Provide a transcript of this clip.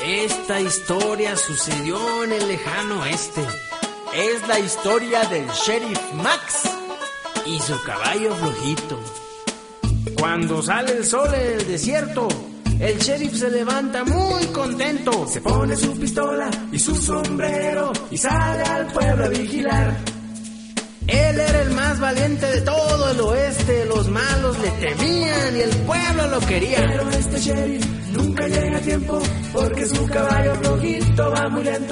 Esta historia sucedió en el lejano oeste. Es la historia del sheriff Max y su caballo flojito. Cuando sale el sol en el desierto, el sheriff se levanta muy contento. Se pone su pistola y su sombrero y sale al pueblo a vigilar. Él era el más valiente de todo el oeste. Los malos le temían y el pueblo lo quería. Pero este sheriff nunca llega a tiempo porque su caballo flojito va muy lento.